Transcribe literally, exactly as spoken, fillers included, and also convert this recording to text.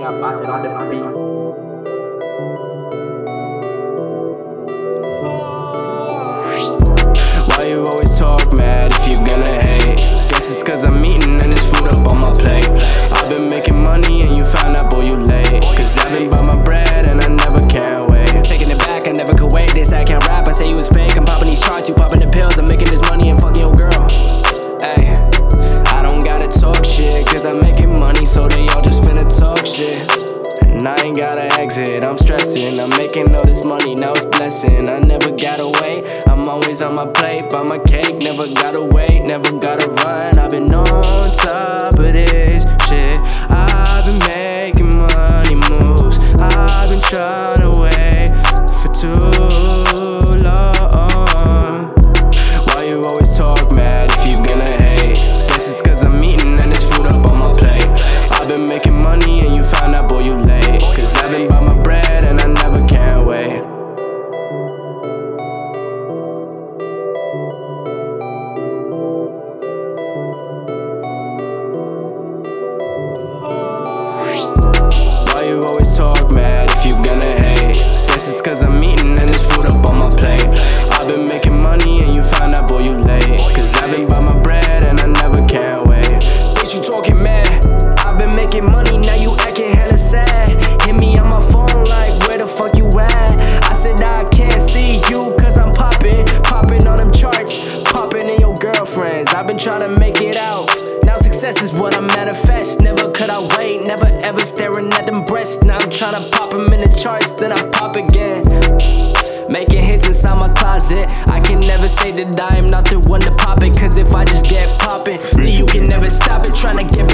got busted on the beat. Why you always talk mad if you gonna hate? Guess it's cause I'm eating and there's food up on my plate. I've been making money and you found out, boy, you late. Cause I've been by my bread and I never can wait. Taking it back, I never could wait. This I can't rap, I say you was fake. I'm popping these charts, you popping the pills. I'm making this money and fucking your girl. Ay, I don't gotta talk shit, cause I'm making money, so they all just finna talk shit. And I ain't gotta exit, I'm stressing. I'm making all this money, now it's blessing. I never gotta wait, I'm always on my plate. By my cake, never gotta wait, never gotta run. I've been on top of this shit. I've been making money moves. I've been trying to wait for too long. Why you always talk mad if you gonna hate? Guess it's cause I'm eating and there's food up on my plate. I've been making money and you found out, boy, you late. Cause I've been by my bread and I never can wait. Why you always talk mad if you gonna hate? Guess it's cause I'm eating and there's food up on my plate. I've been making money and you found out, boy, you late. Cause I've been by my bread and I never can wait. Bitch, you talking mad? I've been making money, now you acting hella sad. Hit me on my phone like, where the fuck you at? I said I can't see you cause I'm popping, popping on them charts, popping in your girlfriends. I've been trying to make it out. Now success is what I manifest. Never could I wait, never ever staring at them breasts. Now I'm trying to pop them in the charts, then I pop again. Making hits inside my closet. I can never say that I am not the one to pop it. Cause if I just get popping, then you can never stop it. Trying to get